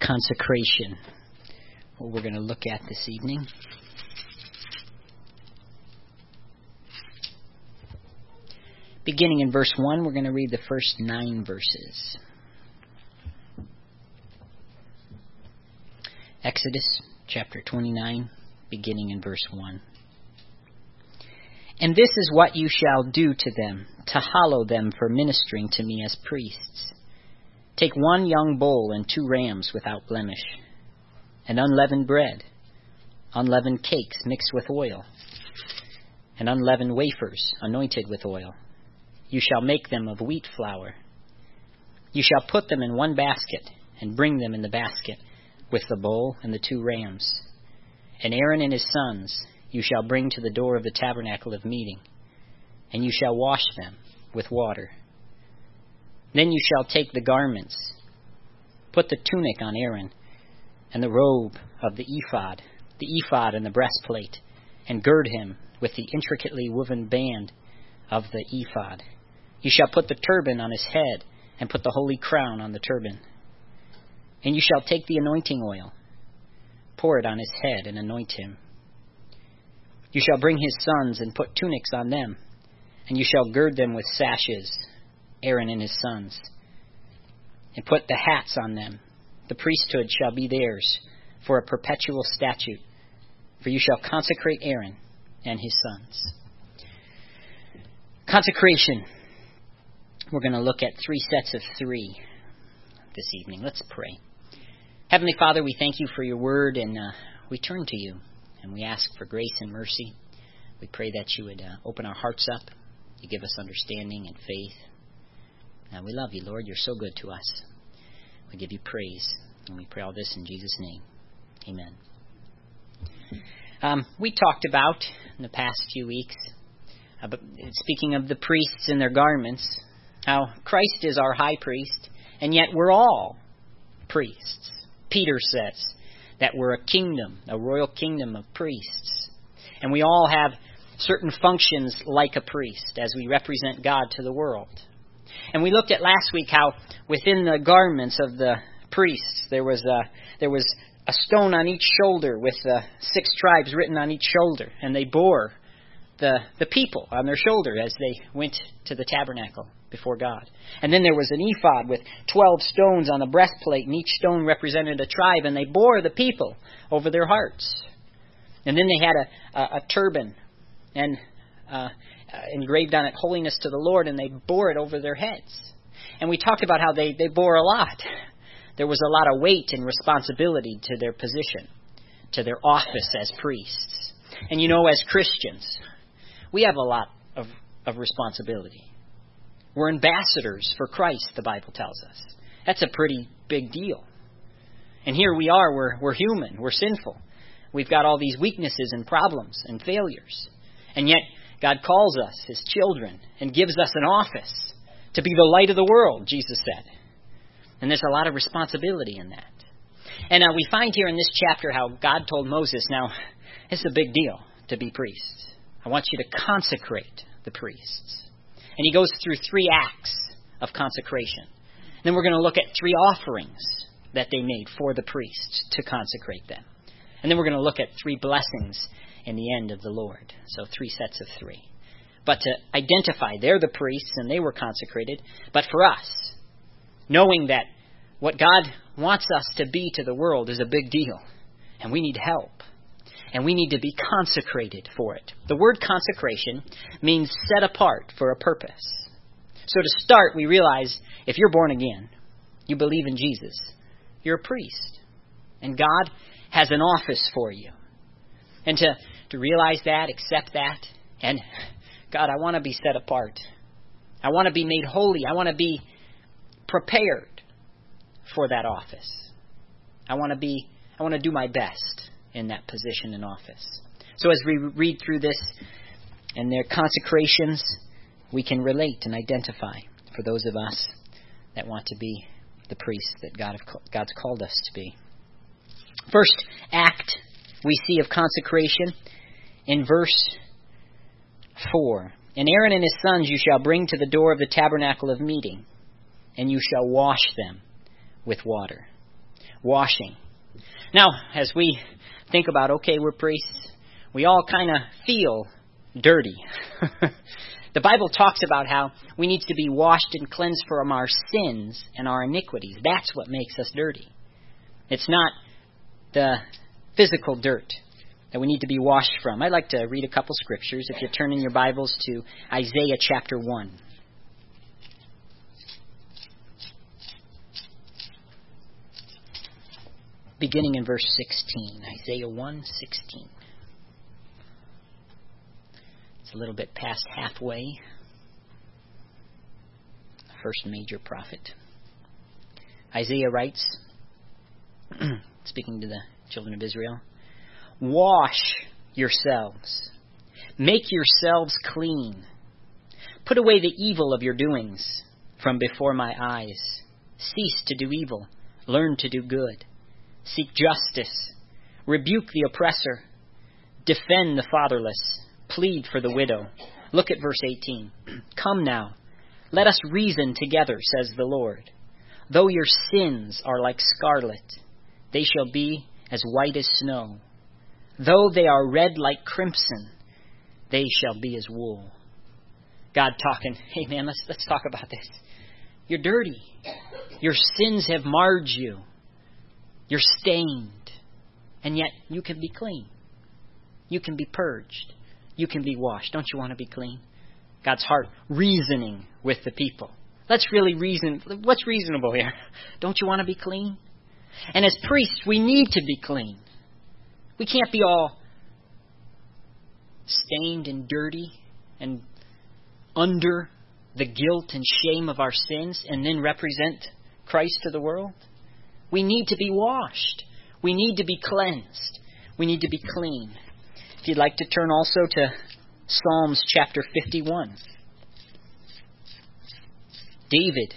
Consecration, what we're going to look at this evening. Beginning in verse 1, we're going to read the first 9 verses. Exodus chapter 29, beginning in verse 1. And this is what you shall do to them, to hallow them for ministering to me as priests. Take 1 young bull and 2 rams without blemish, and unleavened bread, unleavened cakes mixed with oil, and unleavened wafers anointed with oil. You shall make them of wheat flour. You shall put them in 1 basket, and bring them in the basket with the bull and the 2 rams. And Aaron and his sons you shall bring to the door of the tabernacle of meeting, and you shall wash them with water. Then you shall take the garments, put the tunic on Aaron, and the robe of the ephod and the breastplate, and gird him with the intricately woven band of the ephod. You shall put the turban on his head, and put the holy crown on the turban. And you shall take the anointing oil, pour it on his head, and anoint him. You shall bring his sons, and put tunics on them, and you shall gird them with sashes, Aaron and his sons, and put the hats on them. The priesthood shall be theirs for a perpetual statute, for you shall consecrate Aaron and his sons. Consecration. We're going to look at 3 sets of 3 this evening. Let's pray. Heavenly Father, we thank you for your word, and we turn to you, and we ask for grace and mercy. We pray that you would open our hearts up. You give us understanding and faith. We love you, Lord. You're so good to us. We give you praise, and we pray all this in Jesus' name. Amen. We talked about in the past few weeks, speaking of the priests and their garments, how Christ is our high priest, and yet we're all priests. Peter says that we're a kingdom, a royal kingdom of priests. And we all have certain functions like a priest as we represent God to the world. And we looked at last week how within the garments of the priests there was a stone on each shoulder with 6 tribes written on each shoulder, and they bore the people on their shoulder as they went to the tabernacle before God. And then there was an ephod with 12 stones on the breastplate, and each stone represented a tribe, and they bore the people over their hearts. And then they had a turban and engraved on it, holiness to the Lord, and they bore it over their heads. And we talked about how they bore a lot. There was a lot of weight and responsibility to their position, to their office as priests. And you know, as Christians, we have a lot of responsibility. We're ambassadors for Christ, the Bible tells us. That's a pretty big deal. And here we are, we're human, we're sinful. We've got all these weaknesses and problems and failures. And yet, God calls us His children and gives us an office to be the light of the world, Jesus said. And there's a lot of responsibility in that. And we find here in this chapter how God told Moses, now, it's a big deal to be priests. I want you to consecrate the priests. And He goes through 3 acts of consecration. Then we're going to look at 3 offerings that they made for the priests to consecrate them. And then we're going to look at 3 blessings in the end of the Lord. So 3 sets of 3. But to identify, they're the priests and they were consecrated. But for us, knowing that what God wants us to be to the world is a big deal. And we need help. And we need to be consecrated for it. The word consecration means set apart for a purpose. So to start, we realize if you're born again, you believe in Jesus, you're a priest. And God has an office for you. And to realize that, accept that, and God, I want to be set apart. I want to be made holy. I want to be prepared for that office. I want to do my best in that position and office. So as we read through this and their consecrations, we can relate and identify for those of us that want to be the priests that God's called us to be. First act we see of consecration in verse 4. And Aaron and his sons you shall bring to the door of the tabernacle of meeting, and you shall wash them with water. washing. Now, as we think about, okay, we're priests, we all kind of feel dirty. The Bible talks about how we need to be washed and cleansed from our sins and our iniquities. That's what makes us dirty. It's not the physical dirt that we need to be washed from. I'd like to read a couple scriptures. If you turn in your Bibles to Isaiah chapter 1. Beginning in verse 16. Isaiah 1:16. It's a little bit past halfway. The first major prophet. Isaiah writes, speaking to the children of Israel, "Wash yourselves. Make yourselves clean. Put away the evil of your doings from before my eyes. Cease to do evil. Learn to do good. Seek justice. Rebuke the oppressor. Defend the fatherless. Plead for the widow." Look at verse 18. "Come now, let us reason together, says the Lord. Though your sins are like scarlet, they shall be as white as snow. Though they are red like crimson, they shall be as wool." God talking, hey man, let's talk about this. You're dirty. Your sins have marred you. You're stained. And yet you can be clean. You can be purged. You can be washed. Don't you want to be clean? God's heart reasoning with the people. Let's really reason. What's reasonable here? Don't you want to be clean? And as priests, we need to be clean. We can't be all stained and dirty and under the guilt and shame of our sins and then represent Christ to the world. We need to be washed. We need to be cleansed. We need to be clean. If you'd like to turn also to Psalms chapter 51. David,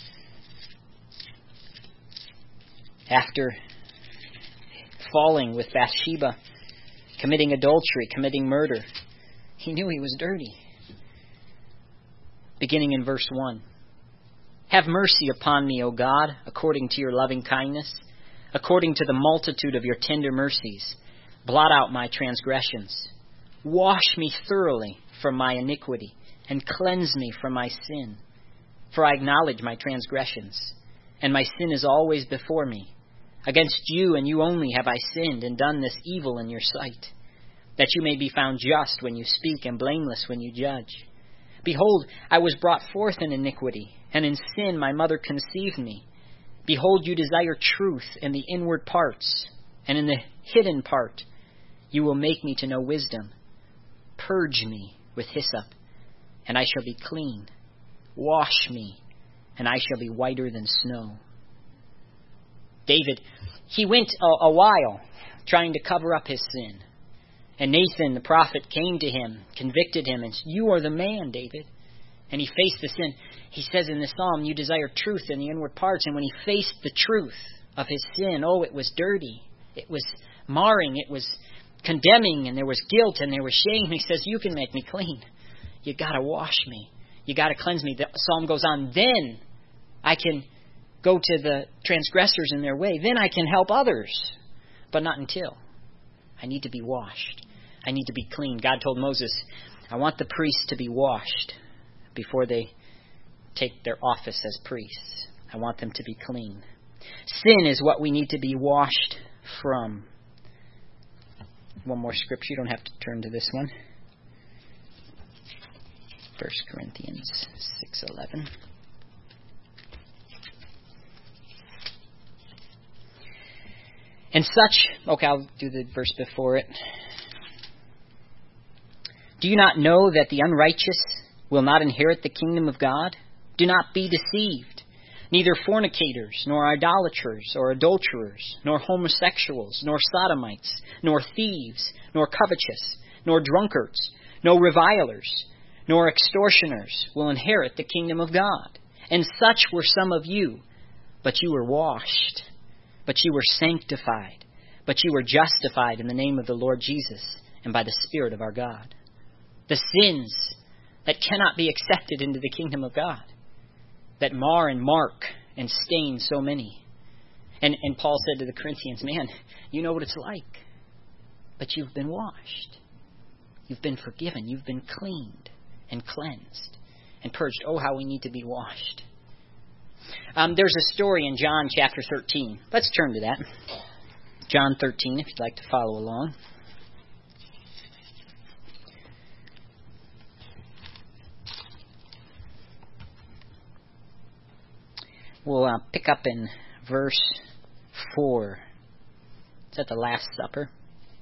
after falling with Bathsheba, committing adultery, committing murder, he knew he was dirty. Beginning in verse 1. "Have mercy upon me, O God, according to your loving kindness, according to the multitude of your tender mercies. Blot out my transgressions. Wash me thoroughly from my iniquity, and cleanse me from my sin. For I acknowledge my transgressions, and my sin is always before me. Against you and you only have I sinned and done this evil in your sight, that you may be found just when you speak and blameless when you judge. Behold, I was brought forth in iniquity, and in sin my mother conceived me. Behold, you desire truth in the inward parts, and in the hidden part you will make me to know wisdom. Purge me with hyssop, and I shall be clean. Wash me, and I shall be whiter than snow." David, he went a while trying to cover up his sin. And Nathan, the prophet, came to him, convicted him, and said, "You are the man, David." And he faced the sin. He says in the psalm, "You desire truth in the inward parts." And when he faced the truth of his sin, oh, it was dirty. It was marring. It was condemning. And there was guilt and there was shame. He says, "You can make me clean. You got to wash me. You got to cleanse me." The psalm goes on, "Then I can go to the transgressors in their way. Then I can help others. But not until. I need to be washed. I need to be clean." God told Moses, "I want the priests to be washed before they take their office as priests. I want them to be clean." Sin is what we need to be washed from. One more scripture. You don't have to turn to this one. 1 Corinthians 6:11. "And such," okay, I'll do the verse before it. "Do you not know that the unrighteous will not inherit the kingdom of God? Do not be deceived. Neither fornicators, nor idolaters, or adulterers, nor homosexuals, nor sodomites, nor thieves, nor covetous, nor drunkards, nor revilers, nor extortioners will inherit the kingdom of God. And such were some of you, but you were washed, but you were sanctified, but you were justified in the name of the Lord Jesus and by the Spirit of our God." The sins that cannot be accepted into the kingdom of God, that mar and mark and stain so many. And Paul said to the Corinthians, man, you know what it's like. But you've been washed. You've been forgiven. You've been cleaned and cleansed and purged. Oh, how we need to be washed. There's a story in John chapter 13. Let's turn to that. John 13, if you'd like to follow along. We'll pick up in verse 4. It's at the Last Supper.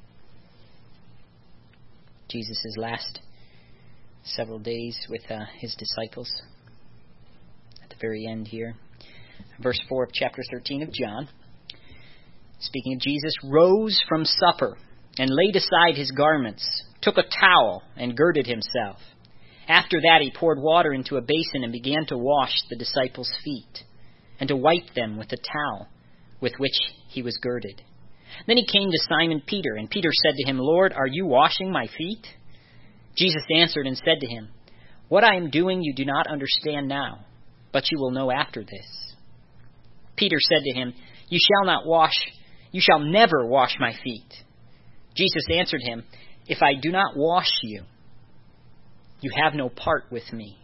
Jesus' last several days with his disciples. At the very end here. Verse 4 of chapter 13 of John. Speaking of Jesus, rose from supper and laid aside his garments, took a towel and girded himself. After that he poured water into a basin and began to wash the disciples' feet and to wipe them with the towel with which he was girded. Then he came to Simon Peter, and Peter said to him, Lord, are you washing my feet? Jesus answered and said to him, what I am doing you do not understand now, but you will know after this. Peter said to him, you shall never wash my feet. Jesus answered him, if I do not wash you, you have no part with me.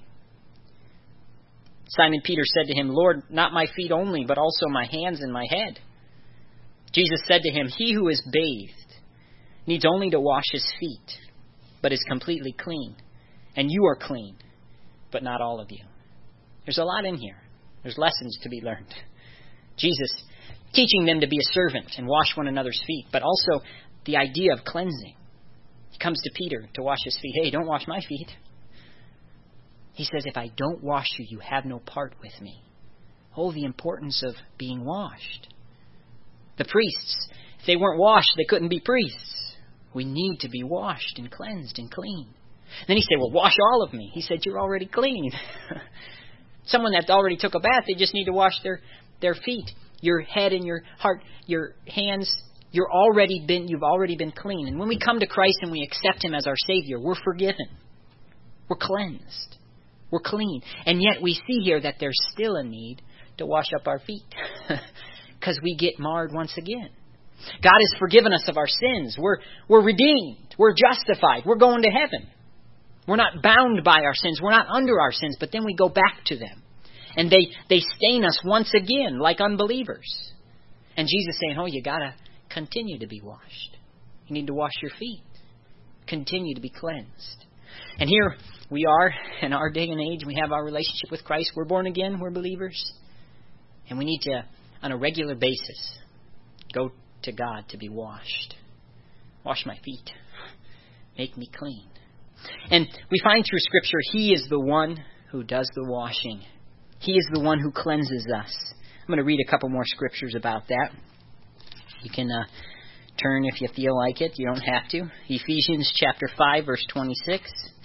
Simon Peter said to him, Lord, not my feet only, but also my hands and my head. Jesus said to him, he who is bathed needs only to wash his feet, but is completely clean. And you are clean, but not all of you. There's a lot in here. There's lessons to be learned. Jesus teaching them to be a servant and wash one another's feet, but also the idea of cleansing. He comes to Peter to wash his feet. Hey, don't wash my feet. He says, if I don't wash you, you have no part with me. Oh, the importance of being washed. The priests, if they weren't washed, they couldn't be priests. We need to be washed and cleansed and clean. Then he said, well, wash all of me. He said, you're already clean. Someone that already took a bath, they just need to wash their feet, your head and your heart, your hands. You've already been clean. And when we come to Christ and we accept him as our Savior, we're forgiven. We're cleansed. We're clean. And yet we see here that there's still a need to wash up our feet. Because we get marred once again. God has forgiven us of our sins. We're redeemed. We're justified. We're going to heaven. We're not bound by our sins. We're not under our sins. But then we go back to them. And they stain us once again like unbelievers. And Jesus saying, oh, you got to continue to be washed. You need to wash your feet. Continue to be cleansed. And here we are in our day and age. We have our relationship with Christ. We're born again. We're believers. And we need to, on a regular basis, go to God to be washed. Wash my feet. Make me clean. And we find through Scripture, he is the one who does the washing. He is the one who cleanses us. I'm going to read a couple more scriptures about that. You can turn if you feel like it. You don't have to. Ephesians chapter 5, verse 26.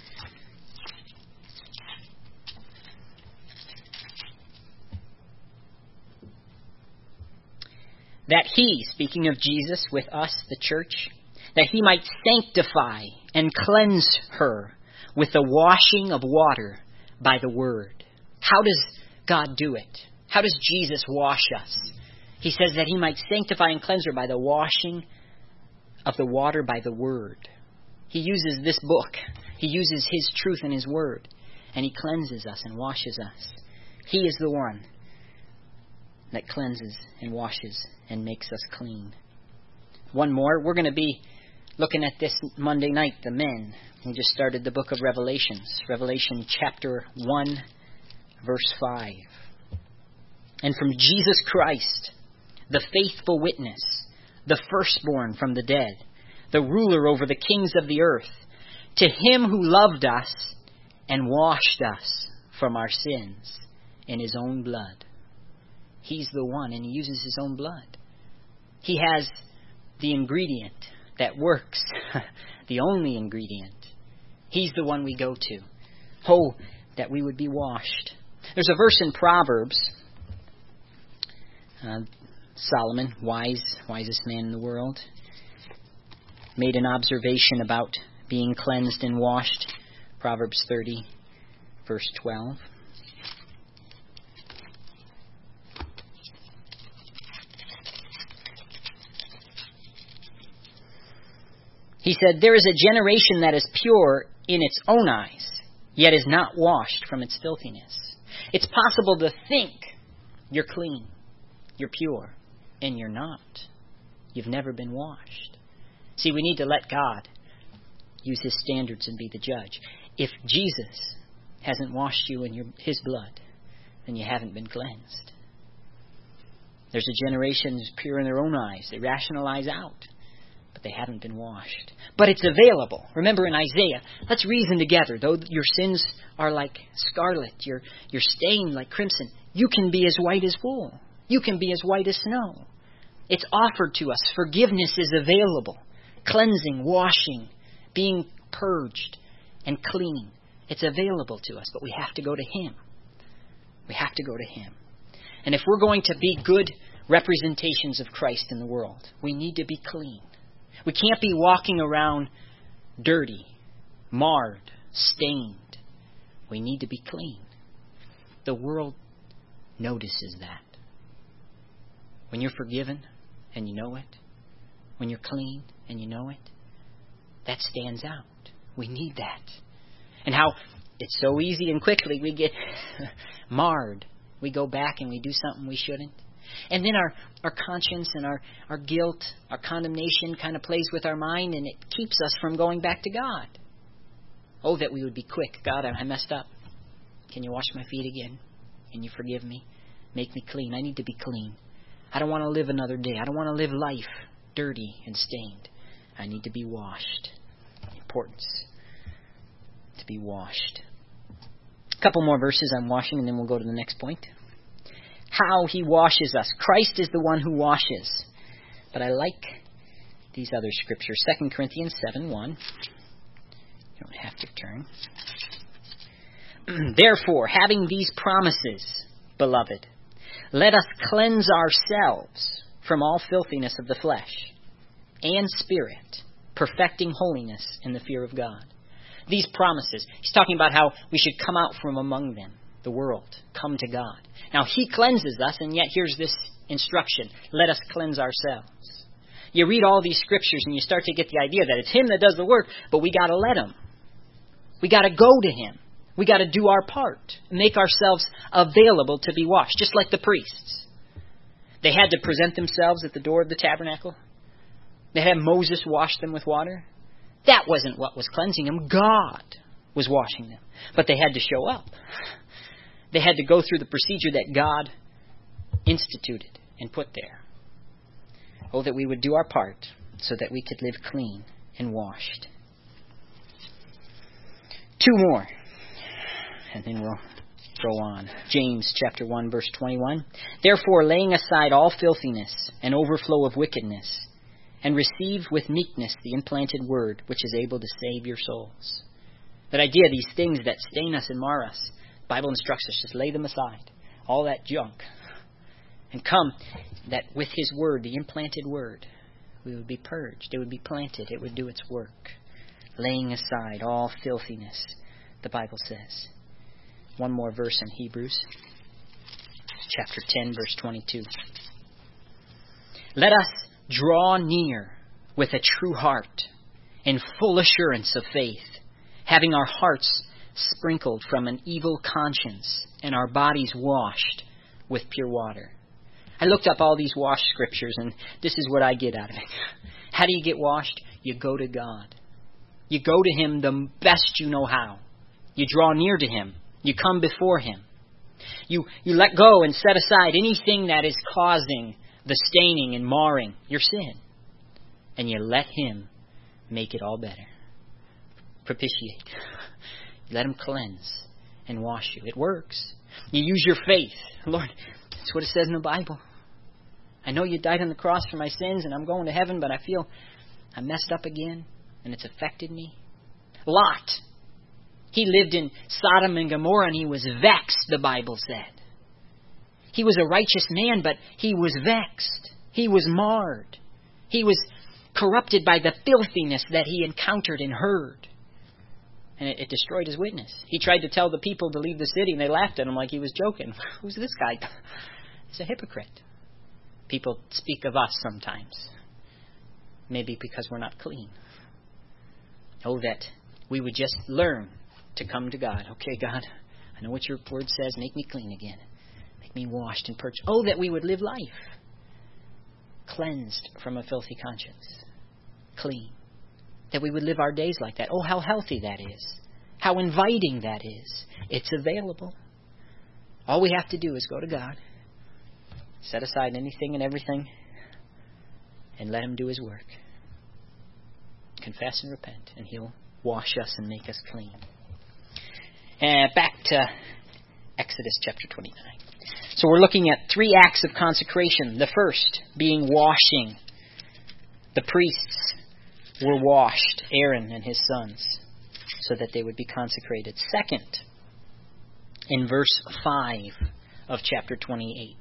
That he, speaking of Jesus with us, the church, that he might sanctify and cleanse her with the washing of water by the word. How does God do it? How does Jesus wash us? He says that he might sanctify and cleanse her by the washing of the water by the word. He uses this book. He uses his truth and his word. And he cleanses us and washes us. He is the one that cleanses and washes and makes us clean. One more. We're going to be looking at this Monday night, the men. We just started the book of Revelations. Revelation chapter 1, verse 5. And from Jesus Christ, the faithful witness, the firstborn from the dead, the ruler over the kings of the earth, to him who loved us and washed us from our sins in his own blood. He's the one, and he uses his own blood. He has the ingredient that works, the only ingredient. He's the one we go to. Oh, that we would be washed. There's a verse in Proverbs. Solomon, wisest man in the world, made an observation about being cleansed and washed. Proverbs 30, verse 12. He said, there is a generation that is pure in its own eyes, yet is not washed from its filthiness. It's possible to think you're clean, you're pure, and you're not. You've never been washed. See, we need to let God use His standards and be the judge. If Jesus hasn't washed you in His blood, then you haven't been cleansed. There's a generation who's pure in their own eyes. They rationalize out, but they haven't been washed. But it's available. Remember in Isaiah, let's reason together. Though your sins are like scarlet, you're stained like crimson, you can be as white as wool. You can be as white as snow. It's offered to us. Forgiveness is available. Cleansing, washing, being purged and clean. It's available to us, but we have to go to Him. We have to go to Him. And if we're going to be good representations of Christ in the world, we need to be clean. We can't be walking around dirty, marred, stained. We need to be clean. The world notices that. When you're forgiven and you know it, when you're clean and you know it, that stands out. We need that. And how it's so easy and quickly we get marred. We go back and we do something we shouldn't. And then our conscience and our guilt, our condemnation kind of plays with our mind, and it keeps us from going back to God. Oh, that we would be quick. God, I messed up. Can you wash my feet again? Can you forgive me? Make me clean. I need to be clean. I don't want to live another day. I don't want to live life dirty and stained. I need to be washed. Importance to be washed. A couple more verses on washing, and then we'll go to the next point. How He washes us. Christ is the one who washes. But I like these other scriptures. 2 Corinthians 7:1. You don't have to turn. Therefore, having these promises, beloved, let us cleanse ourselves from all filthiness of the flesh and spirit, perfecting holiness in the fear of God. These promises, He's talking about how we should come out from among them, the world, come to God. Now, He cleanses us, and yet here's this instruction. Let us cleanse ourselves. You read all these scriptures and you start to get the idea that it's Him that does the work, but we got to let Him. We got to go to Him. We got to do our part, make ourselves available to be washed, just like the priests. They had to present themselves at the door of the tabernacle. They had Moses wash them with water. That wasn't what was cleansing them. God was washing them. But they had to show up. They had to go through the procedure that God instituted and put there. Oh, that we would do our part so that we could live clean and washed. Two more, and then we'll go on. James chapter 1, verse 21. Therefore, laying aside all filthiness and overflow of wickedness, and receive with meekness the implanted word, which is able to save your souls. That idea, these things that stain us and mar us, the Bible instructs us, just lay them aside. All that junk. And come, that with His word, the implanted word, we would be purged. It would be planted. It would do its work. Laying aside all filthiness, the Bible says. One more verse in Hebrews, chapter 10, verse 22. Let us draw near with a true heart in full assurance of faith, having our hearts sprinkled from an evil conscience and our bodies washed with pure water. I looked up all these wash scriptures, and this is what I get out of it. How do you get washed? You go to God. You go to Him the best you know how. You draw near to Him. You come before Him. You let go and set aside anything that is causing the staining and marring your sin. And you let Him make it all better. Propitiate. You let Him cleanse and wash you. It works. You use your faith. Lord, that's what it says in the Bible. I know You died on the cross for my sins and I'm going to heaven, but I feel I messed up again and it's affected me. Lot. He lived in Sodom and Gomorrah and he was vexed, the Bible said. He was a righteous man, but he was vexed. He was marred. He was corrupted by the filthiness that he encountered and heard. And it destroyed his witness. He tried to tell the people to leave the city and they laughed at him like he was joking. Who's this guy? He's a hypocrite. People speak of us sometimes. Maybe because we're not clean. Oh, that we would just learn to come to God. Okay, God, I know what your word says. Make me clean again. Make me washed and purged. Oh, that we would live life cleansed from a filthy conscience. Clean. That we would live our days like that. Oh, how healthy that is. How inviting that is. It's available. All we have to do is go to God, set aside anything and everything, and let Him do His work. Confess and repent, and He'll wash us and make us clean. And back to Exodus chapter 29. So we're looking at 3 acts of consecration. The first being washing. The priests were washed, Aaron and his sons, so that they would be consecrated. Second, in verse 5 of chapter 29,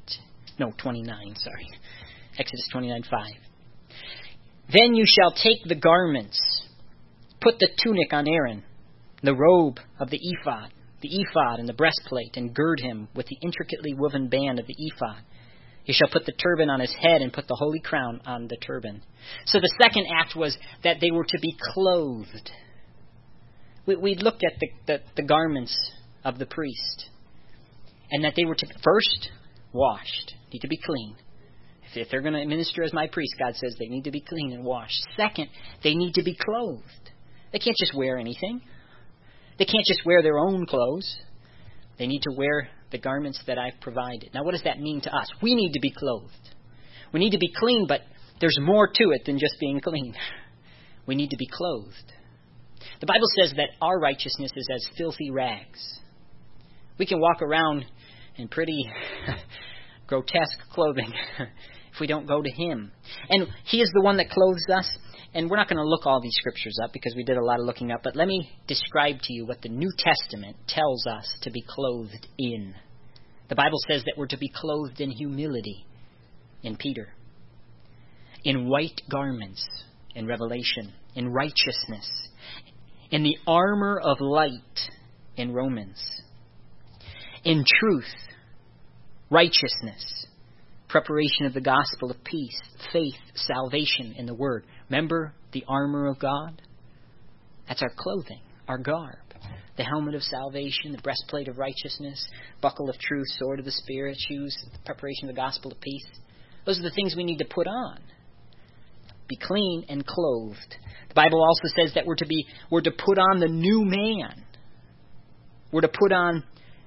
Exodus 29:5. Then you shall take the garments, put the tunic on Aaron, the robe of the ephod and the breastplate, and gird him with the intricately woven band of the ephod. You shall put the turban on his head and put the holy crown on the turban. So the second act was that they were to be clothed. We looked at the garments of the priest, and that they were to first washed, need to be clean. If they're going to minister as my priest, God says they need to be clean and washed. Second, they need to be clothed. They can't just wear anything. They can't just wear their own clothes. They need to wear the garments that I've provided. Now, what does that mean to us? We need to be clothed. We need to be clean, but there's more to it than just being clean. We need to be clothed. The Bible says that our righteousness is as filthy rags. We can walk around in pretty grotesque clothing if we don't go to Him. And He is the one that clothes us. And we're not going to look all these scriptures up because we did a lot of looking up. But let me describe to you what the New Testament tells us to be clothed in. The Bible says that we're to be clothed in humility in Peter, in white garments in Revelation, in righteousness, in the armor of light in Romans, in truth, righteousness, preparation of the gospel of peace, faith, salvation in the Word. Remember the armor of God? That's our clothing, our garb. The helmet of salvation, the breastplate of righteousness, buckle of truth, sword of the Spirit, shoes, the preparation of the gospel of peace. Those are the things we need to put on. Be clean and clothed. The Bible also says that we're to put on the new man. We're to put on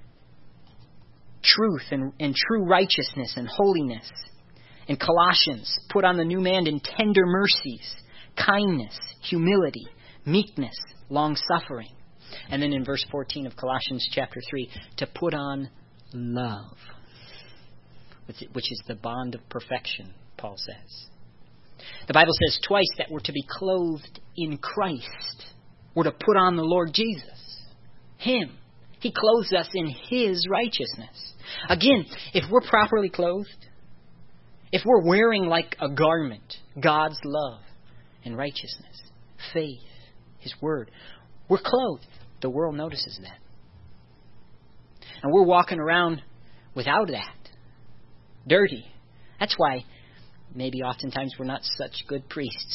truth and true righteousness and holiness. In Colossians, put on the new man in tender mercies, kindness, humility, meekness, long-suffering. And then in verse 14 of Colossians chapter 3, to put on love, which is the bond of perfection, Paul says. The Bible says twice that we're to be clothed in Christ. We're to put on the Lord Jesus, Him. He clothes us in His righteousness. Again, if we're properly clothed, if we're wearing like a garment God's love and righteousness, faith, His Word, we're clothed. The world notices that. And we're walking around without that. Dirty. That's why maybe oftentimes we're not such good priests.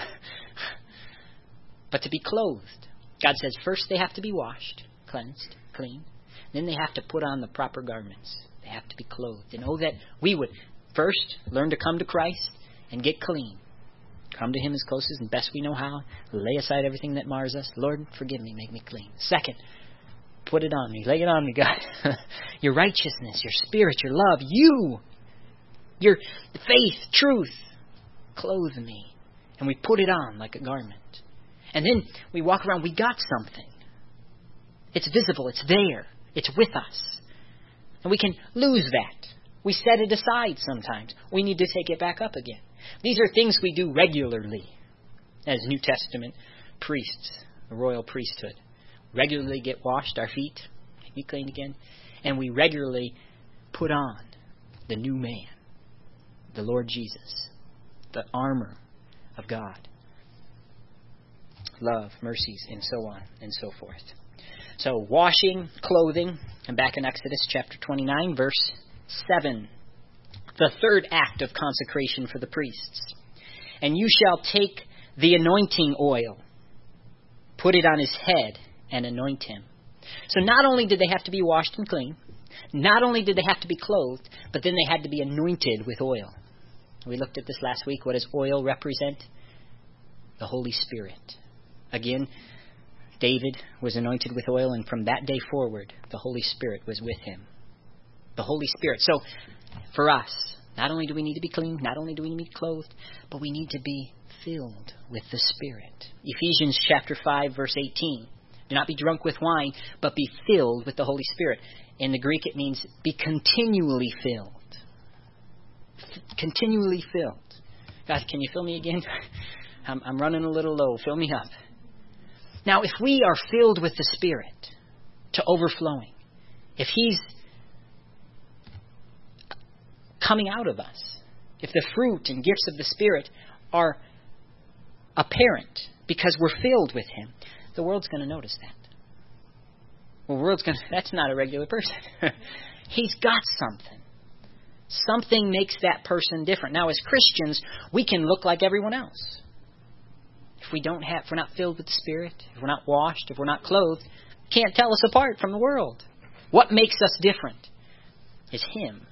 But to be clothed. God says first they have to be washed, cleansed, clean. Then they have to put on the proper garments. They have to be clothed. And oh, that we would first learn to come to Christ and get clean. Come to Him as close as and best we know how. Lay aside everything that mars us. Lord, forgive me, make me clean. Second, put it on me. Lay it on me, God. Your righteousness, your spirit, your love, your faith, truth. Clothe me. And we put it on like a garment. And then we walk around, we got something. It's visible, it's there, it's with us. And we can lose that. We set it aside sometimes. We need to take it back up again. These are things we do regularly as New Testament priests, the royal priesthood. Regularly get washed, our feet, be cleaned again, and we regularly put on the new man, the Lord Jesus, the armor of God. Love, mercies, and so on and so forth. So washing, clothing, and back in Exodus chapter 29, verse 7. The third act of consecration for the priests. And you shall take the anointing oil put it on his head, and anoint him. So not only did they have to be washed and clean, not only did they have to be clothed, but then they had to be anointed with oil. We looked at this last week. What does oil represent? The Holy Spirit. Again, David was anointed with oil, and from that day forward, the Holy Spirit was with him. The Holy Spirit. So, for us, not only do we need to be clean, not only do we need to be clothed, but we need to be filled with the Spirit. Ephesians chapter 5, verse 18. Do not be drunk with wine, but be filled with the Holy Spirit. In the Greek, it means be continually filled. Continually filled. God, can you fill me again? I'm running a little low. Fill me up. Now, if we are filled with the Spirit to overflowing, if He's coming out of us, if the fruit and gifts of the Spirit are apparent because we're filled with Him, the world's going to notice that. Well, the world's going to, that's not a regular person. He's got something. Something makes that person different. Now, as Christians, we can look like everyone else. If we're not filled with the Spirit, if we're not washed, if we're not clothed, can't tell us apart from the world. What makes us different is Him.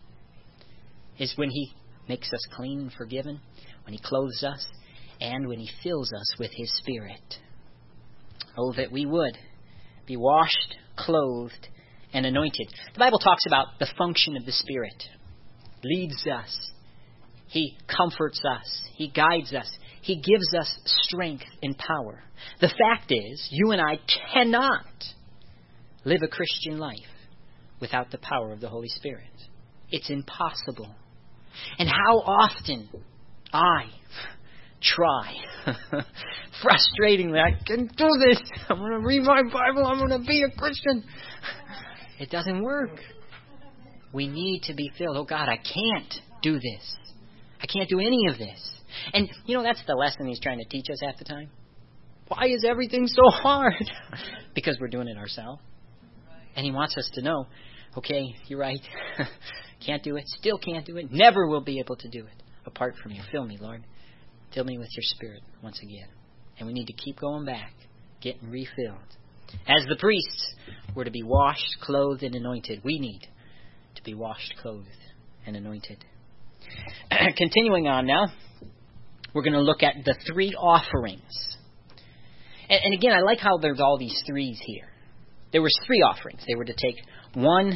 Is when He makes us clean and forgiven, when He clothes us, and when He fills us with His Spirit. Oh, that we would be washed, clothed, and anointed. The Bible talks about the function of the Spirit. Leads us. He comforts us. He guides us. He gives us strength and power. The fact is, you and I cannot live a Christian life without the power of the Holy Spirit. It's impossible. And how often I try, frustratingly, I can do this. I'm going to read my Bible. I'm going to be a Christian. It doesn't work. We need to be filled. Oh God, I can't do this. I can't do any of this. And, that's the lesson He's trying to teach us half the time. Why is everything so hard? Because we're doing it ourselves. And He wants us to know, okay, you're right. Can't do it. Still can't do it. Never will be able to do it apart from You. Fill me, Lord. Fill me with Your Spirit once again. And we need to keep going back, getting refilled. As the priests were to be washed, clothed, and anointed, we need to be washed, clothed, and anointed. Continuing on now, we're going to look at the three offerings. And again, I like how there's all these threes here. There was three offerings. They were to take one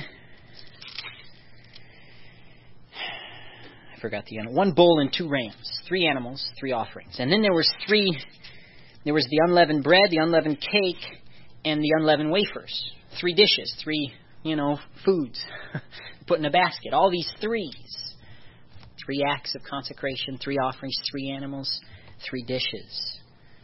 bull and 2 rams. 3 animals, 3 offerings. And then there was the unleavened bread, the unleavened cake, and the unleavened wafers. 3 dishes, 3, foods put in a basket. All these threes. 3 acts of consecration, 3 offerings, 3 animals, 3 dishes.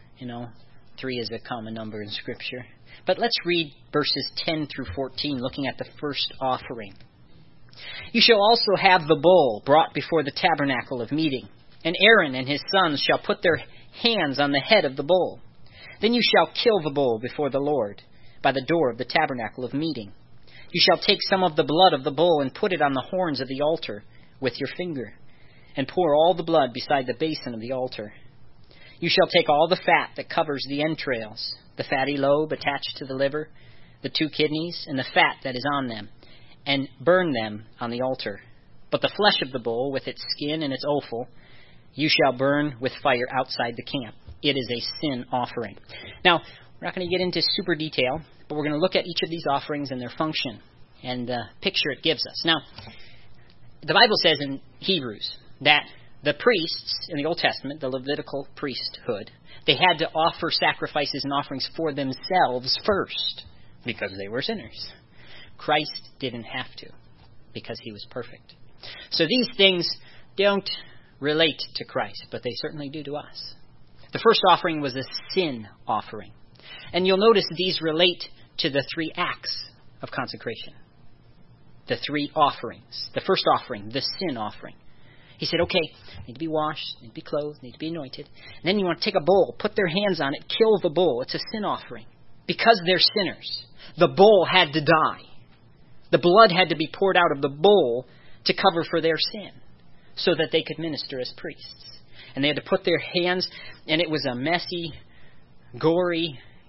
3 is a common number in Scripture. But let's read verses 10 through 14, looking at the first offering. You shall also have the bull brought before the tabernacle of meeting, and Aaron and his sons shall put their hands on the head of the bull. Then you shall kill the bull before the Lord, by the door of the tabernacle of meeting. You shall take some of the blood of the bull and put it on the horns of the altar with your finger, and pour all the blood beside the basin of the altar. You shall take all the fat that covers the entrails, the fatty lobe attached to the liver, the 2 kidneys, and the fat that is on them, and burn them on the altar. But the flesh of the bull, with its skin and its offal, you shall burn with fire outside the camp. It is a sin offering. Now, we're not going to get into super detail, but we're going to look at each of these offerings and their function and the picture it gives us. Now, the Bible says in Hebrews that the priests in the Old Testament, the Levitical priesthood, they had to offer sacrifices and offerings for themselves first because they were sinners. Christ didn't have to because He was perfect. So these things don't relate to Christ, but they certainly do to us. The first offering was a sin offering. And you'll notice these relate to the 3 acts of consecration. The 3 offerings. The first offering, the sin offering. He said, okay, need to be washed, need to be clothed, need to be anointed. And then you want to take a bull, put their hands on it, kill the bull. It's a sin offering. Because they're sinners, the bull had to die. The blood had to be poured out of the bull to cover for their sin so that they could minister as priests. And they had to put their hands, and it was a messy, gory,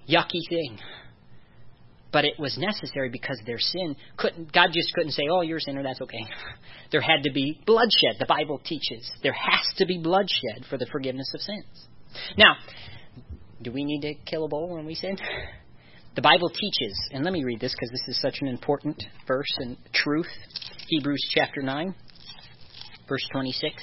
yucky thing. But it was necessary because their sin God just couldn't say, oh, you're a sinner, that's okay. There had to be bloodshed. The Bible teaches there has to be bloodshed for the forgiveness of sins. Now, do we need to kill a bull when we sin? The Bible teaches, and let me read this because this is such an important verse and truth. Hebrews chapter 9, verse 26.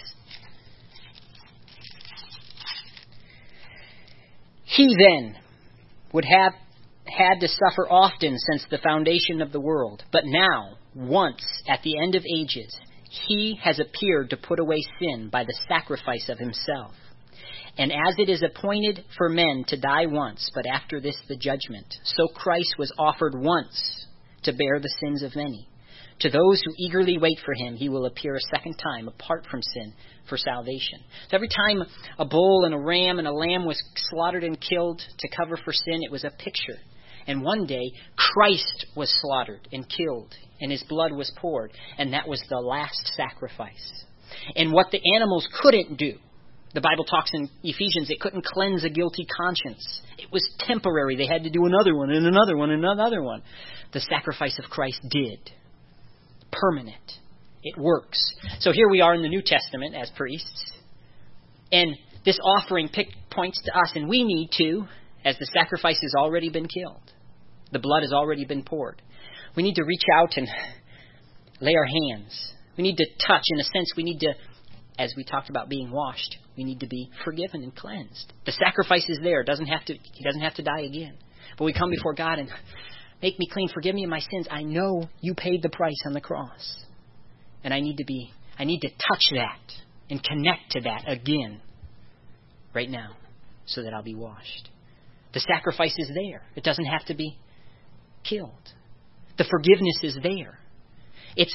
He then would have had to suffer often since the foundation of the world. But now, once, at the end of ages, he has appeared to put away sin by the sacrifice of himself. And as it is appointed for men to die once, but after this the judgment, so Christ was offered once to bear the sins of many. To those who eagerly wait for him, he will appear a second time apart from sin for salvation. So every time a bull and a ram and a lamb was slaughtered and killed to cover for sin, it was a picture. And one day, Christ was slaughtered and killed, and his blood was poured, and that was the last sacrifice. And what the animals couldn't do, the Bible talks in Ephesians, it couldn't cleanse a guilty conscience. It was temporary. They had to do another one and another one and another one. The sacrifice of Christ did. Permanent. It works. So here we are in the New Testament as priests. And this offering points to us, and we need to, as the sacrifice has already been killed. The blood has already been poured. We need to reach out and lay our hands. We need to touch. In a sense, we need to, as we talked about being washed, we need to be forgiven and cleansed. The sacrifice is there. He doesn't have to die again. But we come before God and make me clean. Forgive me of my sins. I know you paid the price on the cross. And I need to touch that and connect to that again right now so that I'll be washed. The sacrifice is there. It doesn't have to be killed. The forgiveness is there. It's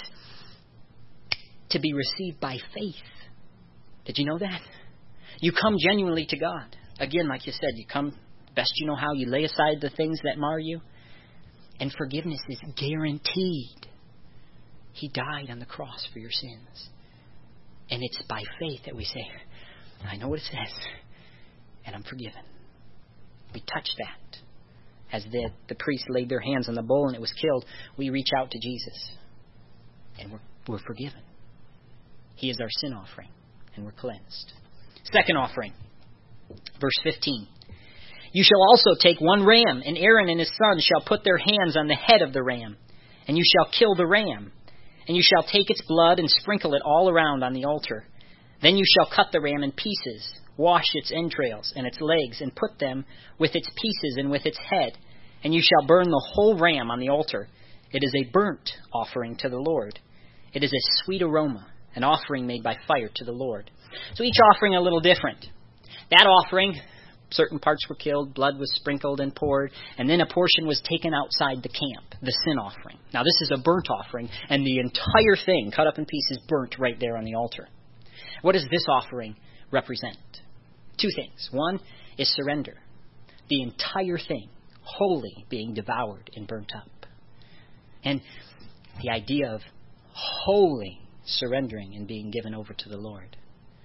to be received by faith. Did you know that? You come genuinely to God. Again, like you said, you come best you know how. You lay aside the things that mar you. And forgiveness is guaranteed. He died on the cross for your sins. And it's by faith that we say, I know what it says, and I'm forgiven. We touch that. As the priests laid their hands on the bull and it was killed, we reach out to Jesus. And we're forgiven. He is our sin offering, and we're cleansed. Second offering, verse 15. You shall also take one ram, and Aaron and his sons shall put their hands on the head of the ram, and you shall kill the ram. And you shall take its blood and sprinkle it all around on the altar. Then you shall cut the ram in pieces, wash its entrails and its legs, and put them with its pieces and with its head. And you shall burn the whole ram on the altar. It is a burnt offering to the Lord. It is a sweet aroma, an offering made by fire to the Lord. So each offering a little different. That offering, certain parts were killed, blood was sprinkled and poured, and then a portion was taken outside the camp, the sin offering. Now this is a burnt offering, and the entire thing, cut up in pieces, burnt right there on the altar. What does this offering represent? Two things. One is surrender. The entire thing, wholly being devoured and burnt up. And the idea of wholly surrendering and being given over to the Lord.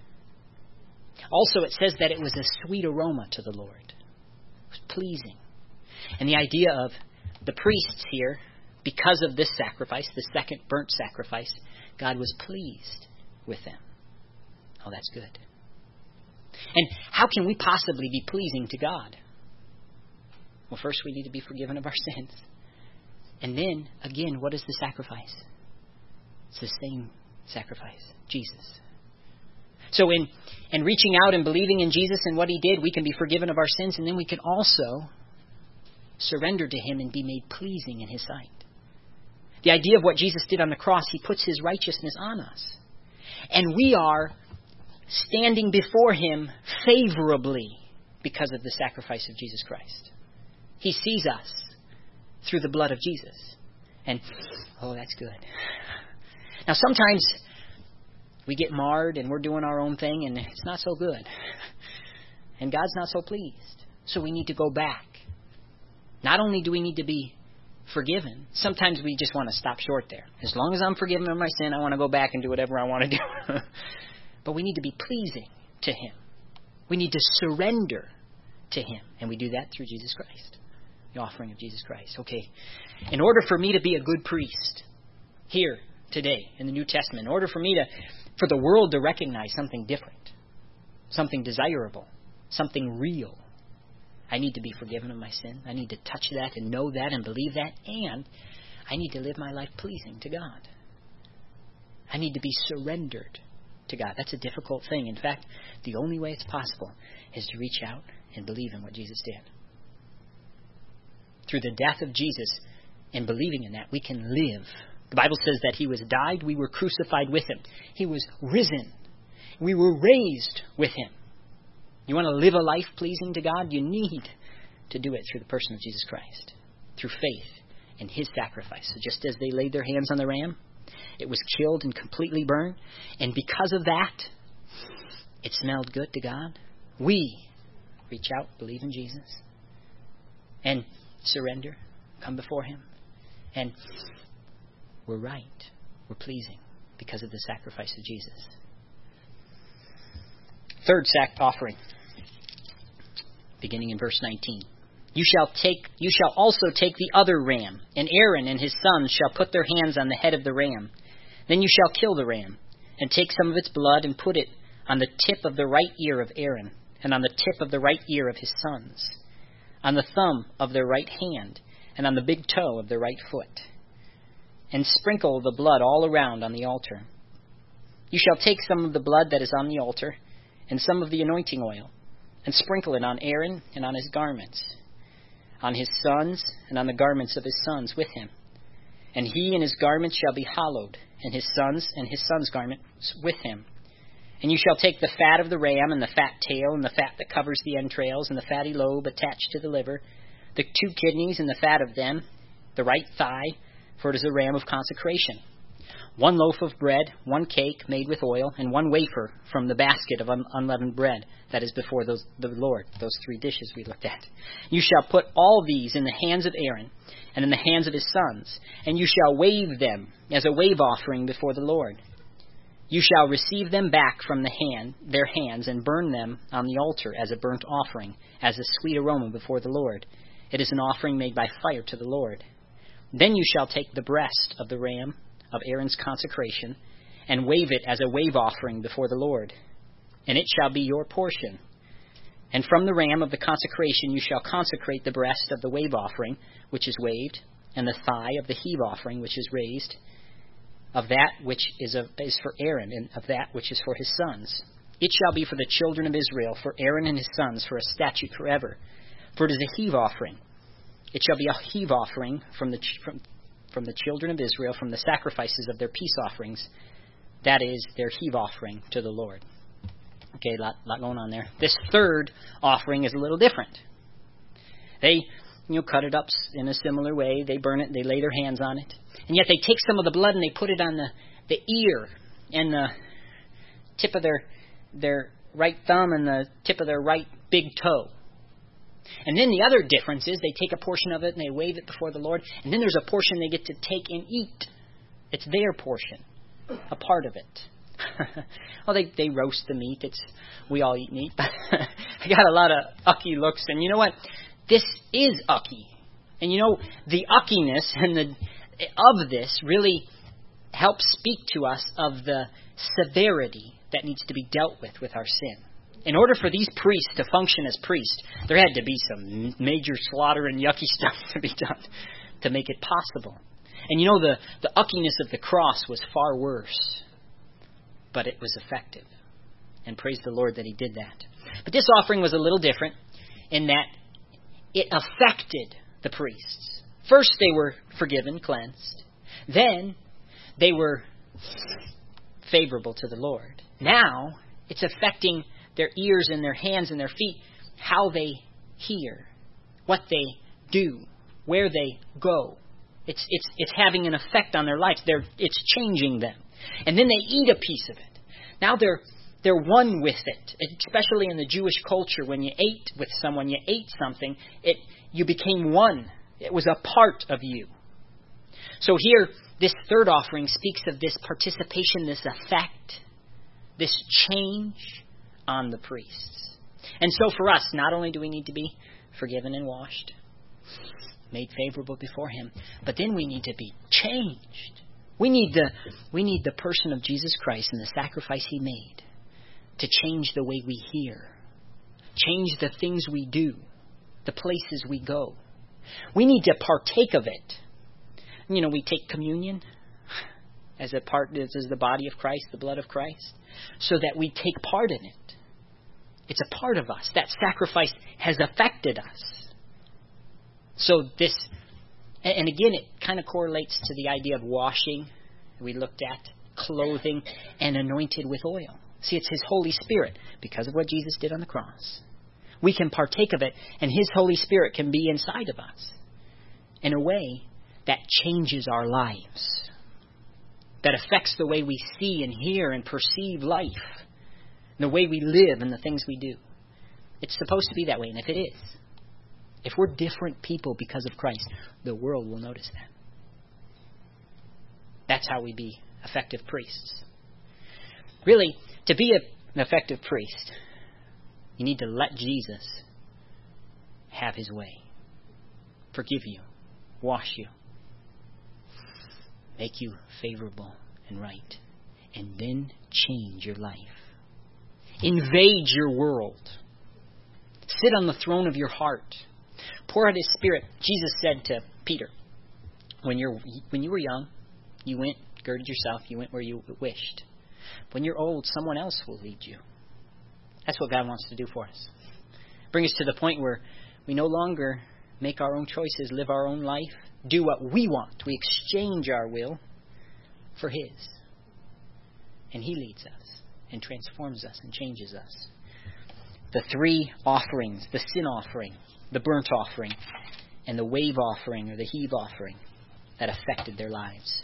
Also, it says that it was a sweet aroma to the Lord. It was pleasing. And the idea of the priests here, because of this sacrifice, the second burnt sacrifice, God was pleased with them. Oh, that's good. And how can we possibly be pleasing to God? Well, first we need to be forgiven of our sins. And then, again, what is the sacrifice? It's the same sacrifice, Jesus. So in reaching out and believing in Jesus and what he did, we can be forgiven of our sins, and then we can also surrender to him and be made pleasing in his sight. The idea of what Jesus did on the cross, he puts his righteousness on us. And we are standing before him favorably because of the sacrifice of Jesus Christ. He sees us through the blood of Jesus. And, oh, that's good. Now, sometimes we get marred and we're doing our own thing and it's not so good. And God's not so pleased. So we need to go back. Not only do we need to be forgiven, sometimes we just want to stop short there. As long as I'm forgiven of my sin, I want to go back and do whatever I want to do. But we need to be pleasing to him. We need to surrender to him. And we do that through Jesus Christ. The offering of Jesus Christ. Okay. In order for me to be a good priest here today in the New Testament, in order for the world to recognize something different, something desirable, something real, I need to be forgiven of my sin. I need to touch that and know that and believe that. And I need to live my life pleasing to God. I need to be surrendered to God. That's a difficult thing. In fact, the only way it's possible is to reach out and believe in what Jesus did. Through the death of Jesus and believing in that, we can live. The Bible says that He was died, we were crucified with Him. He was risen. We were raised with Him. You want to live a life pleasing to God? You need to do it through the person of Jesus Christ, through faith in His sacrifice. So just as they laid their hands on the ram, it was killed and completely burned. And because of that, it smelled good to God. We reach out, believe in Jesus, and surrender, come before Him. And we're right. We're pleasing because of the sacrifice of Jesus. Third sack offering, beginning in verse 19. You shall also take the other ram, and Aaron and his sons shall put their hands on the head of the ram. Then you shall kill the ram, and take some of its blood and put it on the tip of the right ear of Aaron, and on the tip of the right ear of his sons, on the thumb of their right hand, and on the big toe of their right foot. And sprinkle the blood all around on the altar. You shall take some of the blood that is on the altar, and some of the anointing oil, and sprinkle it on Aaron and on his garments, on his sons and on the garments of his sons with him. And he and his garments shall be hallowed, and his sons' garments with him. And you shall take the fat of the ram, and the fat tail, and the fat that covers the entrails, and the fatty lobe attached to the liver, the 2 kidneys and the fat of them, the right thigh, for it is a ram of consecration. 1 loaf of bread, 1 cake made with oil, and 1 wafer from the basket of unleavened bread that is before the Lord, those 3 dishes we looked at. You shall put all these in the hands of Aaron and in the hands of his sons, and you shall wave them as a wave offering before the Lord. You shall receive them back from their hands and burn them on the altar as a burnt offering, as a sweet aroma before the Lord. It is an offering made by fire to the Lord. Then you shall take the breast of the ram of Aaron's consecration, and wave it as a wave offering before the Lord, and it shall be your portion. And from the ram of the consecration you shall consecrate the breast of the wave offering, which is waved, and the thigh of the heave offering, which is raised, of that which is for Aaron, and of that which is for his sons. It shall be for the children of Israel, for Aaron and his sons, for a statute forever. For it is a heave offering. It shall be a heave offering from the children of Israel, from the sacrifices of their peace offerings. That is their heave offering to the Lord. Okay, lot going on there. This third offering is a little different. They cut it up in a similar way. They burn it, they lay their hands on it. And yet they take some of the blood and they put it on the ear and the tip of their right thumb and the tip of their right big toe. And then the other difference is they take a portion of it and they wave it before the Lord. And then there's a portion they get to take and eat. It's their portion, a part of it. Well, they roast the meat. We all eat meat. I got a lot of ucky looks. And you know what? This is ucky. And the uckiness of this really helps speak to us of the severity that needs to be dealt with our sin. In order for these priests to function as priests, there had to be some major slaughter and yucky stuff to be done to make it possible. And the uckiness of the cross was far worse, but it was effective. And praise the Lord that He did that. But this offering was a little different in that it affected the priests. First they were forgiven, cleansed. Then they were favorable to the Lord. Now it's affecting their ears and their hands and their feet, how they hear, what they do, where they go. It's having an effect on their lives. It's changing them. And then they eat a piece of it. Now they're one with it. Especially in the Jewish culture, when you ate with someone, you ate something, you became one. It was a part of you. So here, this third offering speaks of this participation, this effect, this change on the priests. And so for us, not only do we need to be forgiven and washed, made favorable before Him. But then we need to be changed. We need the person of Jesus Christ and the sacrifice He made to change the way we hear, change the things we do, the places we go. We need to partake of it. You know, we take communion as a part, as the body of Christ, the blood of Christ, so that we take part in it. It's a part of us. That sacrifice has affected us. So this, and again, it kind of correlates to the idea of washing we looked at, clothing, and anointed with oil. See, it's His Holy Spirit because of what Jesus did on the cross. We can partake of it, and His Holy Spirit can be inside of us in a way that changes our lives, that affects the way we see and hear and perceive life, the way we live and the things we do. It's supposed to be that way, and if it is, if we're different people because of Christ, the world will notice that. That's how we be effective priests. Really, to be an effective priest, you need to let Jesus have His way. Forgive you, wash you, make you favorable and right, and then change your life. Invade your world. Sit on the throne of your heart. Pour out His Spirit. Jesus said to Peter, when you were young, you went, girded yourself, you went where you wished. When you're old, someone else will lead you. That's what God wants to do for us. Bring us to the point where we no longer make our own choices, live our own life, do what we want. We exchange our will for His. And He leads us and transforms us and changes us. The three offerings, the sin offering, the burnt offering, and the wave offering or the heave offering that affected their lives.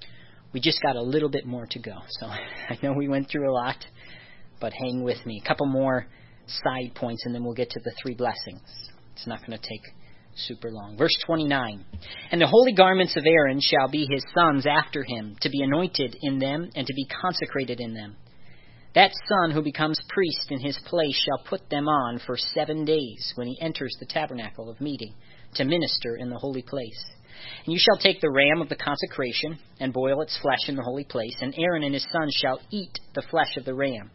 We just got a little bit more to go. So I know we went through a lot, but hang with me. A couple more side points and then we'll get to the three blessings. It's not going to take super long. Verse 29. And the holy garments of Aaron shall be his sons after him, to be anointed in them and to be consecrated in them. That son who becomes priest in his place shall put them on for 7 days when he enters the tabernacle of meeting to minister in the holy place. And you shall take the ram of the consecration and boil its flesh in the holy place, and Aaron and his sons shall eat the flesh of the ram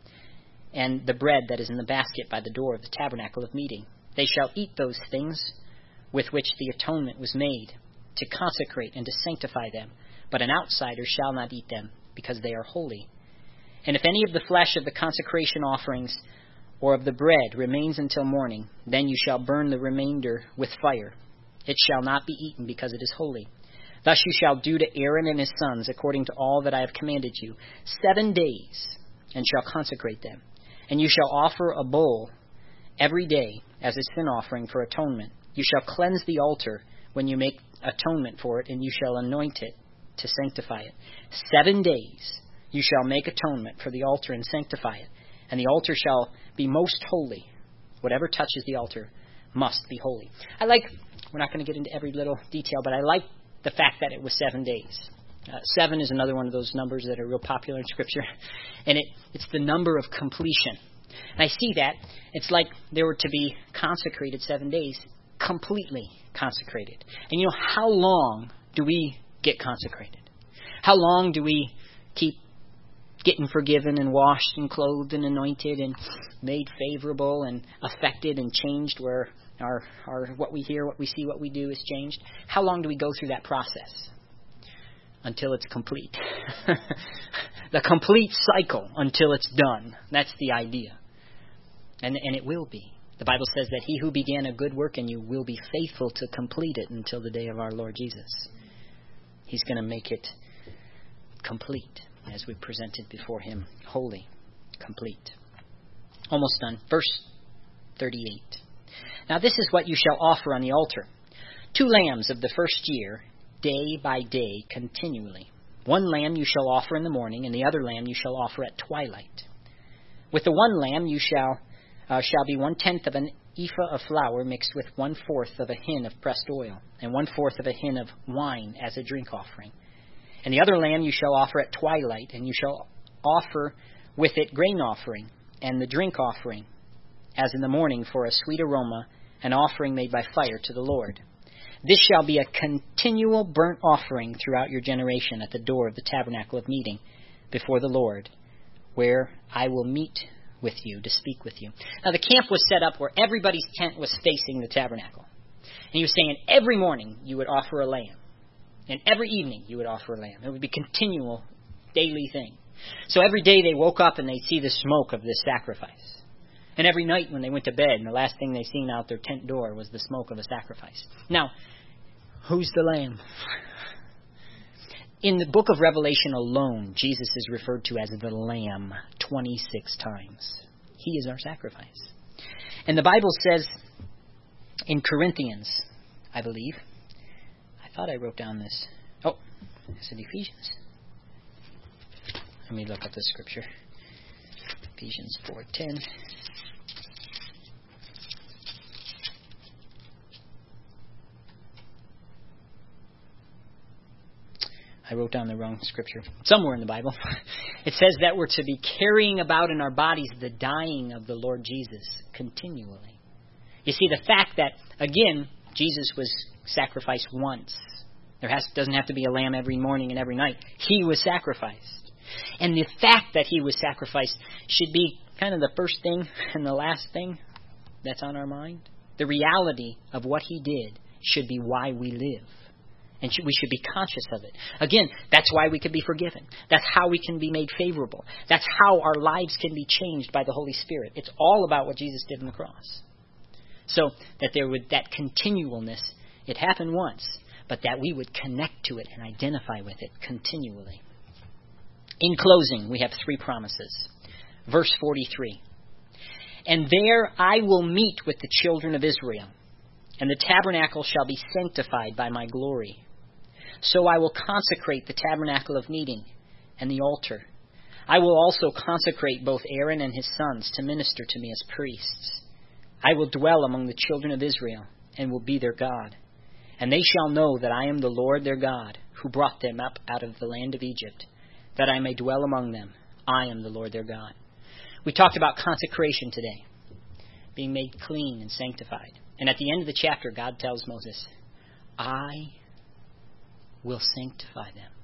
and the bread that is in the basket by the door of the tabernacle of meeting. They shall eat those things with which the atonement was made, to consecrate and to sanctify them. But an outsider shall not eat them, because they are holy. And if any of the flesh of the consecration offerings or of the bread remains until morning, then you shall burn the remainder with fire. It shall not be eaten, because it is holy. Thus you shall do to Aaron and his sons according to all that I have commanded you, 7 days, and shall consecrate them. And you shall offer a bull every day as a sin offering for atonement. You shall cleanse the altar when you make atonement for it, and you shall anoint it to sanctify it. 7 days you shall make atonement for the altar and sanctify it. And the altar shall be most holy. Whatever touches the altar must be holy. We're not going to get into every little detail, but I like the fact that it was 7 days. 7 is another one of those numbers that are real popular in Scripture. And it's the number of completion. And I see that. It's like they were to be consecrated 7 days, completely consecrated. And you know, how long do we get consecrated? How long do we keep getting forgiven and washed and clothed and anointed and made favorable and affected and changed where our what we hear, what we see, what we do is changed? How long do we go through that process? Until it's complete. The complete cycle until it's done. That's the idea. And it will be. The Bible says that he who began a good work in you will be faithful to complete it until the day of our Lord Jesus. He's going to make it complete as we present it before him. Holy, complete. Almost done. Verse 38. Now this is what you shall offer on the altar. 2 lambs of the first year, day by day, continually. 1 lamb you shall offer in the morning, and the other lamb you shall offer at twilight. With the 1 lamb you shall be 1/10 of an ephah of flour mixed with 1/4 of a hin of pressed oil, and 1/4 of a hin of wine as a drink offering. And the other lamb you shall offer at twilight, and you shall offer with it grain offering, and the drink offering, as in the morning, for a sweet aroma, an offering made by fire to the Lord. This shall be a continual burnt offering throughout your generation at the door of the tabernacle of meeting before the Lord, where I will meet with you to speak with you. Now the camp was set up where everybody's tent was facing the tabernacle. And he was saying every morning you would offer a lamb. And every evening you would offer a lamb. It would be a continual daily thing. So every day they woke up and they'd see the smoke of this sacrifice. And every night when they went to bed, and the last thing they seen out their tent door was the smoke of a sacrifice. Now, who's the lamb? In the book of Revelation alone, Jesus is referred to as the Lamb 26 times. He is our sacrifice. And the Bible says in Corinthians, I believe, I thought I wrote down this. Oh, is it Ephesians? Let me look up the scripture. Ephesians 4:10. I wrote down the wrong scripture. Somewhere in the Bible. It says that we're to be carrying about in our bodies the dying of the Lord Jesus continually. You see, the fact that, again, Jesus was sacrificed once. Doesn't have to be a lamb every morning and every night. He was sacrificed. And the fact that he was sacrificed should be kind of the first thing and the last thing that's on our mind. The reality of what he did should be why we live. And we should be conscious of it. Again, that's why we can be forgiven. That's how we can be made favorable. That's how our lives can be changed by the Holy Spirit. It's all about what Jesus did on the cross. So that there would that continualness, it happened once, but that we would connect to it and identify with it continually. In closing, we have 3 promises. Verse 43. And there I will meet with the children of Israel, and the tabernacle shall be sanctified by my glory. So I will consecrate the tabernacle of meeting and the altar. I will also consecrate both Aaron and his sons to minister to me as priests. I will dwell among the children of Israel and will be their God. And they shall know that I am the Lord their God, who brought them up out of the land of Egypt, that I may dwell among them. I am the Lord their God. We talked about consecration today, being made clean and sanctified. And at the end of the chapter, God tells Moses, I will sanctify them.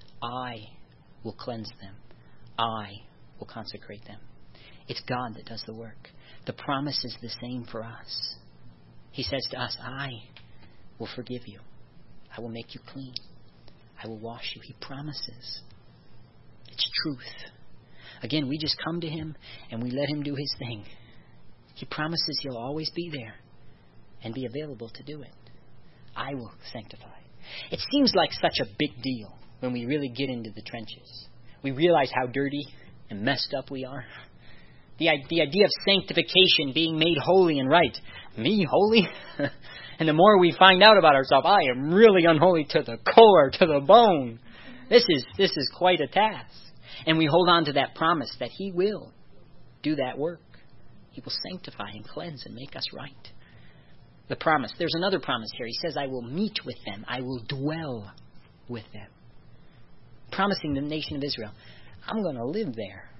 I will cleanse them. I will consecrate them. It's God that does the work. The promise is the same for us. He says to us, I will forgive you. I will make you clean. I will wash you. He promises. It's truth. Again, we just come to him and we let him do his thing. He promises he'll always be there and be available to do it. I will sanctify. It seems like such a big deal when we really get into the trenches. We realize how dirty and messed up we are. The idea of sanctification, being made holy and right. Me, holy? And the more we find out about ourselves, I am really unholy to the core, to the bone. This is quite a task. And we hold on to that promise that he will do that work. He will sanctify and cleanse and make us right. The promise. There's another promise here. He says, I will meet with them. I will dwell with them. Promising the nation of Israel, I'm going to live there.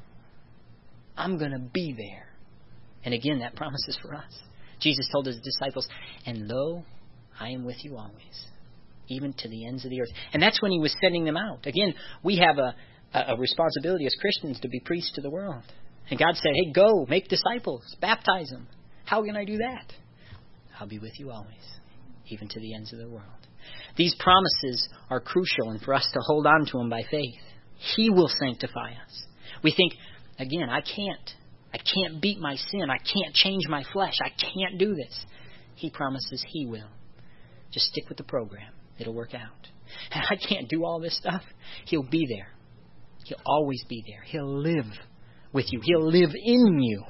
I'm going to be there. And again, that promise is for us. Jesus told his disciples, and lo, I am with you always, even to the ends of the earth. And that's when he was sending them out. Again, we have a responsibility as Christians to be priests to the world. And God said, hey, go, make disciples, baptize them. How can I do that? I'll be with you always, even to the ends of the world. These promises are crucial, and for us to hold on to them by faith. He will sanctify us. We think, again, I can't beat my sin. I can't change my flesh. I can't do this. He promises he will. Just stick with the program. It'll work out. And I can't do all this stuff. He'll be there. He'll always be there. He'll live with you. He'll live in you.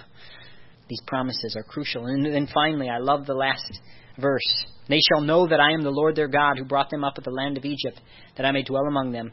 These promises are crucial. And then finally, I love the last verse. They shall know that I am the Lord their God, who brought them up out of the land of Egypt, that I may dwell among them.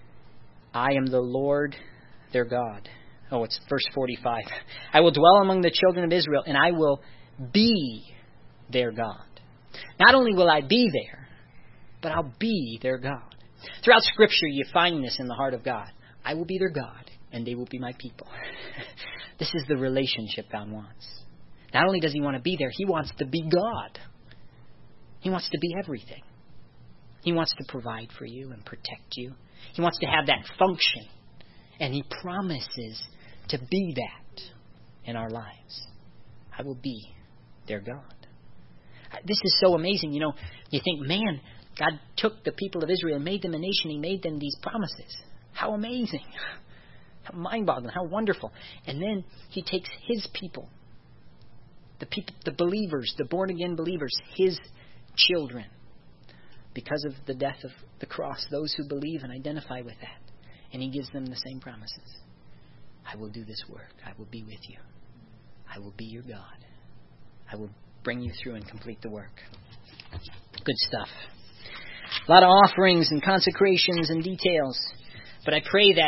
I am the Lord their God. Oh, it's verse 45. I will dwell among the children of Israel, and I will be their God. Not only will I be there, but I'll be their God. Throughout Scripture, you find this in the heart of God. I will be their God, and they will be my people. This is the relationship God wants. Not only does he want to be there, he wants to be God. He wants to be everything. He wants to provide for you and protect you. He wants to have that function. And He promises to be that in our lives. I will be their God. This is so amazing. You think, man, God took the people of Israel and made them a nation. He made them these promises. How amazing. How mind-boggling. How wonderful. And then He takes His people, the believers, the born-again believers, His children, because of the death of the cross, those who believe and identify with that. And He gives them the same promises. I will do this work. I will be with you. I will be your God. I will bring you through and complete the work. Good stuff. A lot of offerings and consecrations and details. But I pray that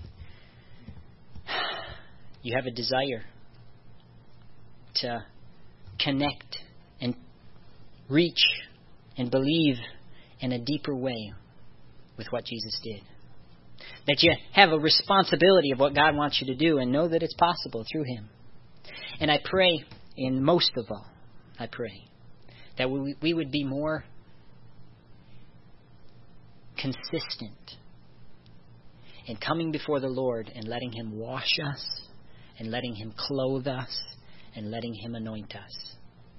you have a desire to connect and reach and believe in a deeper way with what Jesus did. That you have a responsibility of what God wants you to do and know that it's possible through Him. And I pray, and most of all, I pray that we would be more consistent in coming before the Lord and letting Him wash us and letting Him clothe us and letting Him anoint us.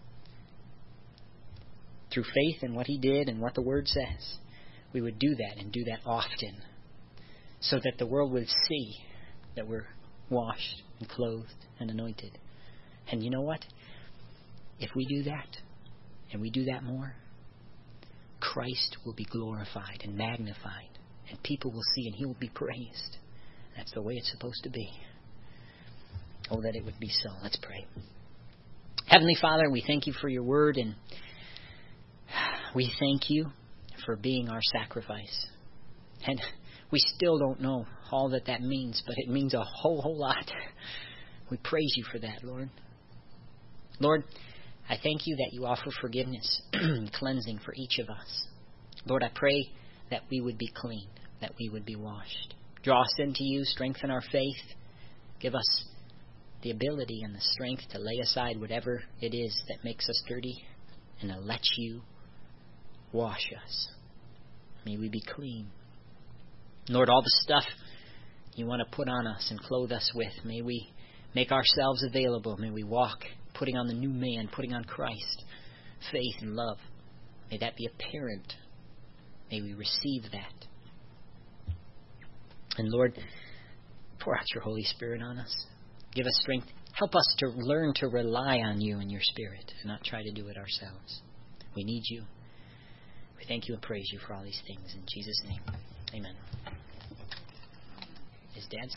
Through faith in what He did and what the Word says, we would do that and do that often so that the world would see that we're washed and clothed and anointed. And you know what? If we do that, and we do that more, Christ will be glorified and magnified, and people will see and He will be praised. That's the way it's supposed to be. Oh, that it would be so. Let's pray. Heavenly Father, we thank You for Your word, and we thank You for being our sacrifice. And we still don't know all that means, but it means a whole lot. We praise You for that, Lord. Lord, I thank You that You offer forgiveness and cleansing for each of us. Lord, I pray that we would be clean, that we would be washed. Draw us into You, strengthen our faith. Give us the ability and the strength to lay aside whatever it is that makes us dirty and to let You wash us. May we be clean. Lord, all the stuff You want to put on us and clothe us with, may we make ourselves available. May we walk putting on the new man, putting on Christ, faith and love. May that be apparent. May we receive that. And Lord, pour out Your Holy Spirit on us. Give us strength. Help us to learn to rely on You and Your Spirit and not try to do it ourselves. We need You. We thank You and praise You for all these things. In Jesus' name, amen. Is Dad's